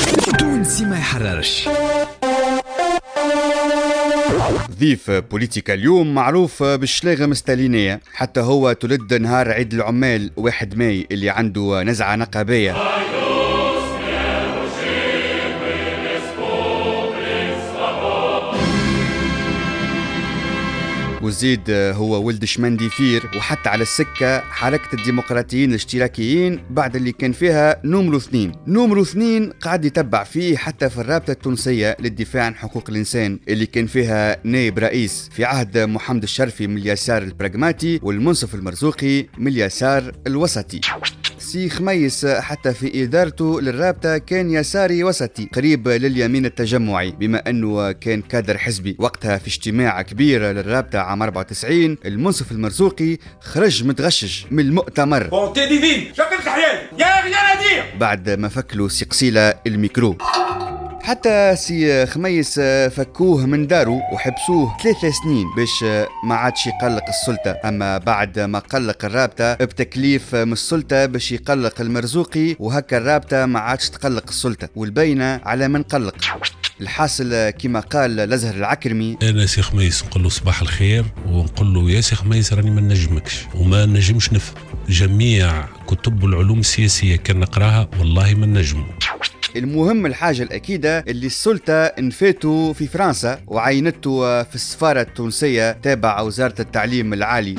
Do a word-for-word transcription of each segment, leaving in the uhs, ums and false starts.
تونسي ما يحررش. ضيف بوليتيكا اليوم معروف بالشلاغم ستالينية، حتى هو تولد نهار عيد العمال واحد ماي اللي عنده نزعة نقابية. وزيد هو ولد شمندي فير، وحتى على السكة حركة الديمقراطيين الاشتراكيين بعد اللي كان فيها نمرو اثنين. نمرو اثنين قاعد يتبع فيه حتى في الرابطة التونسية للدفاع عن حقوق الإنسان اللي كان فيها نائب رئيس في عهد محمد الشرفي من اليسار البراغماتي والمنصف المرزوقي من اليسار الوسطي. سي خميس حتى في إدارته للرابطة كان يساري وسطي قريب لليمين التجمعي، بما أنه كان كادر حزبي. وقتها في اجتماع كبير للرابطة عام أربعة وتسعين المنصف المرزوقي خرج متغشش من المؤتمر بعد ما فكلوا سي قصيلة الميكرو. حتى سي خميس فكوه من دارو وحبسوه ثلاثة سنين باش ما عادش يقلق السلطة، أما بعد ما قلق الرابطة بتكليف من السلطة باش يقلق المرزوقي، وهكا الرابطة ما عادش تقلق السلطة والبينة على من قلق. الحاصل كما قال لزهر العكرمي: انا سي خميس نقول له صباح الخير، ونقول له يا سي خميس راني ما نجمكش وما نجمش نفهم جميع كتب العلوم السياسية كان نقراها والله ما نجمه. المهم الحاجة الأكيدة اللي السلطة انفاتوا في فرنسا وعينته في السفارة التونسية تابع وزارة التعليم العالي.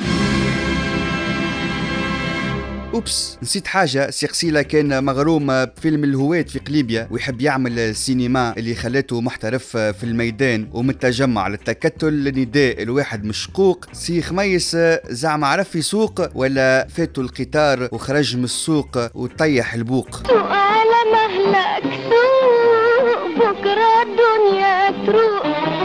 أوبس، نسيت حاجة. سي قصيلة كان مغروم بفيلم الهوات في قليبيا ويحب يعمل سينما اللي خلته محترف في الميدان ومن التجمع للتكتل لنداء الواحد مشقوق. سي خميس زعما عرف يسوق ولا فاتوا القطار وخرج من السوق وطيح البوق. سؤال مهلك سوق بكرة الدنيا تروق.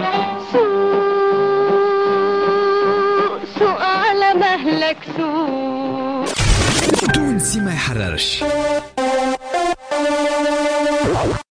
سوق سؤال مهلك سوق. تونسي ما يحررش.